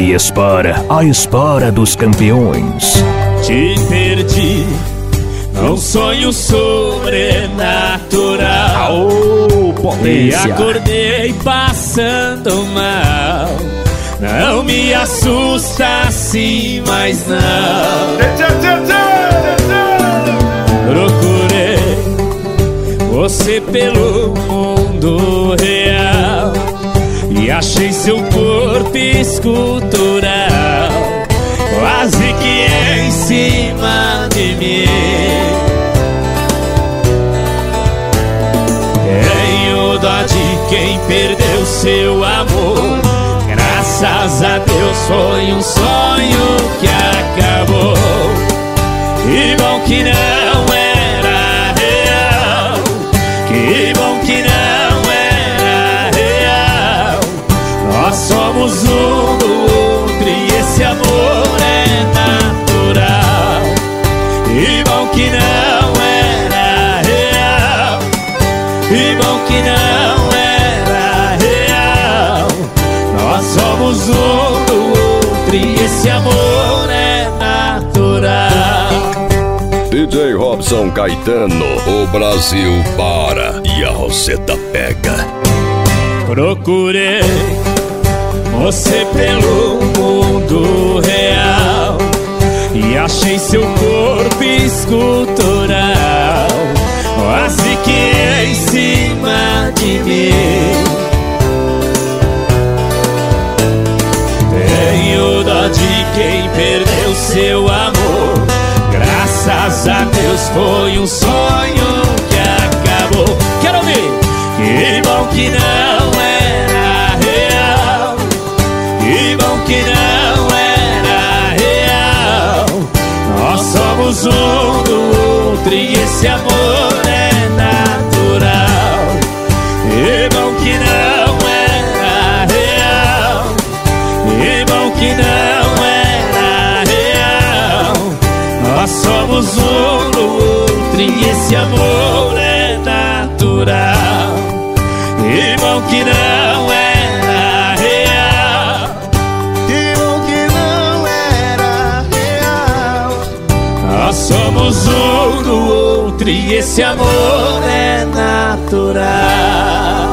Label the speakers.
Speaker 1: e espera à espera dos campeões.
Speaker 2: Te perdi num sonho sobrenatural. E acordei passando mal. Não me assusta assim, mas não. Procurei você pelo mundo real e achei seu corpo escultural, quase que em cima de mim. Tenho dó de quem perdeu seu amor. Graças a Deus foi um sonho que acabou. Que bom que não era real. Que bom que não era real. Nós somos um do outro e esse amor é natural. Que bom que não era real. Que bom que não era real. Nós somos um do outro e esse amor é natural.
Speaker 3: DJ Robson Caetano, o Brasil para e a Roseta pega.
Speaker 2: Procurei você pelo mundo real e achei seu corpo escultural, quase que em cima de mim. Tenho dó de quem perdeu seu amor. Graças a Deus foi um sonho que acabou. Quero ouvir! Que bom que não era real. Que bom que não era real. Nós somos um do outro e esse amor é natural. Que bom que não era real. Que bom que não era real. Nós somos um do outro e esse amor é natural. Que bom que não era real.
Speaker 4: Que bom que não era real.
Speaker 2: Nós somos um do outro e esse amor é natural.